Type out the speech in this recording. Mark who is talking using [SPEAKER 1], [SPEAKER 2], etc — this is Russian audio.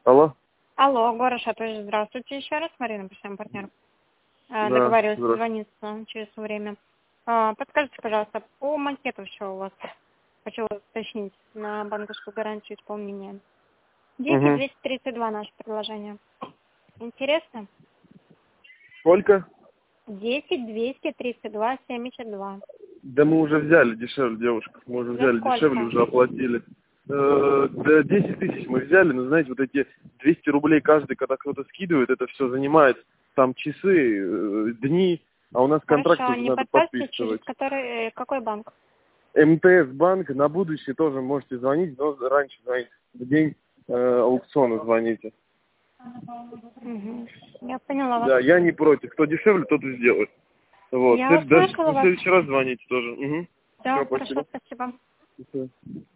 [SPEAKER 1] Алло?
[SPEAKER 2] Алло, город Шатуш, здравствуйте еще раз, Марина, почтовый партнер.
[SPEAKER 1] Да,
[SPEAKER 2] Договариваюсь
[SPEAKER 1] здравствуйте.
[SPEAKER 2] звониться через время. Подскажите, пожалуйста, по макету что у вас? Хочу уточнить на банковскую гарантию исполнения. 10-232 наше предложение. Интересно?
[SPEAKER 1] Сколько?
[SPEAKER 2] 10-232-72.
[SPEAKER 1] Да мы уже взяли дешевле, девушка. Мы уже
[SPEAKER 2] За
[SPEAKER 1] взяли дешевле,
[SPEAKER 2] сколько?
[SPEAKER 1] уже оплатили. Да 10 тысяч мы взяли, но знаете, вот эти 200 рублей каждый, когда кто-то скидывает, это все занимает там часы, дни, а у нас контракт
[SPEAKER 2] Хорошо,
[SPEAKER 1] уже
[SPEAKER 2] не
[SPEAKER 1] надо
[SPEAKER 2] подскажете, через
[SPEAKER 1] подписывать.
[SPEAKER 2] какой банк?
[SPEAKER 1] МТС банк, на будущее тоже можете звонить, но раньше звоните. В день аукциона звоните.
[SPEAKER 2] Угу. Я поняла вас.
[SPEAKER 1] Да, я не против. Кто дешевле, тот и сделает. Вот.
[SPEAKER 2] Я
[SPEAKER 1] Даже
[SPEAKER 2] услышала
[SPEAKER 1] в
[SPEAKER 2] вас.
[SPEAKER 1] следующий раз звоните тоже. Угу.
[SPEAKER 2] Да,
[SPEAKER 1] Все,
[SPEAKER 2] хорошо,
[SPEAKER 1] спасибо.
[SPEAKER 2] спасибо.
[SPEAKER 1] До свидания.